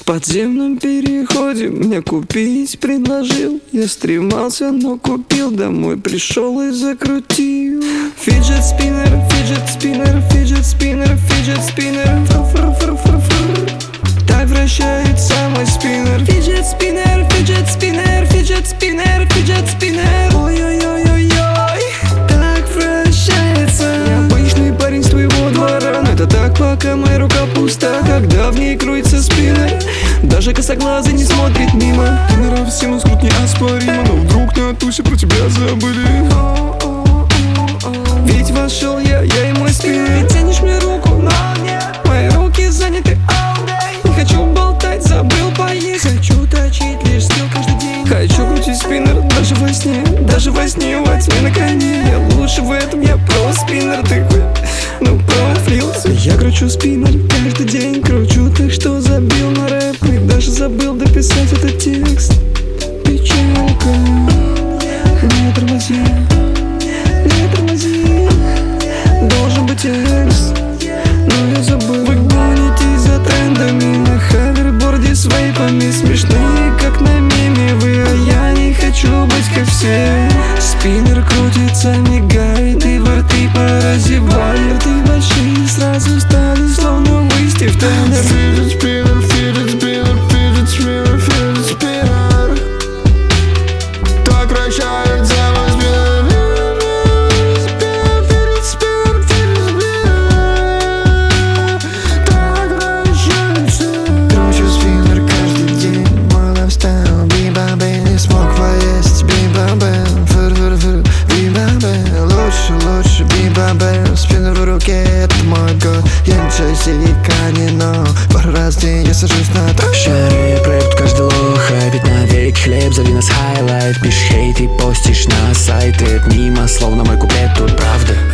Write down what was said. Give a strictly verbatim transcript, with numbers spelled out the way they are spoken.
В подземном переходе мне купить предложил. Я стремался, но купил. Домой пришел и закрутил. Фиджет спиннер, фиджет спиннер, фиджет спиннер, фиджет спиннер. Так вращается мой спиннер. Фиджет спиннер, фиджет спиннер, фиджет спиннер, фиджет спиннер. Ой-ой-ой-ой-ой, так вращается. Необычный парень с твоего двора. Но это так, пока моя рука пуста, когда в ней крутится спиннер. Даже косоглазый не смотрит мимо. Спиннера всем скрут неоспоримо, но вдруг на тусе про тебя забыли. Ведь вошел я, я и мой спиннер. Ты тянешь мне руку, но нет, мои руки заняты all day. Не хочу болтать, забыл поесть. Хочу точить лишь скилл каждый день. Хочу крутить спиннер даже во сне. Даже во сне, во тьме на коне. Я лучше в этом, я про спиннер. Ты хоть, ну профлился. Я кручу спиннер каждый день. Кручу так, что забил на рэп. И даже забыл дописать этот текст. Печалька, не тормози, не тормози. Должен быть текст, но я забыл. Вы гонитесь за трендами на хаверборде с вейпами. Смешные, как на меме вы, а я не хочу быть как все. Спиннер крутится, мигает и во рты поразевает. И большие сразу стали, словно выйти в тендер. Фиджет спиннер, фиджет спиннер, фиджет спиннер, фиджет спиннер. Так вращается мой спиннер. Фиджет спиннер, фиджет спиннер. Так вращается. Кручу спиннер каждый день, мой лайфстайл. Би-ба-бэй, не смог поесть. Би-ба-бэй, фыр-фыр-фыр. Би-ба-бэй, лучше, лучше. Би-ба-бэй, спиннер в руке, это мой год. Я не силикане, но пару раз в день я сажусь на трек. Шары прэп каждый лох, а ведь на век хлеб, зови нас хайлайт. Пишешь хейт и постишь на сайты. Это мимо, словно мой куплет, тут правда.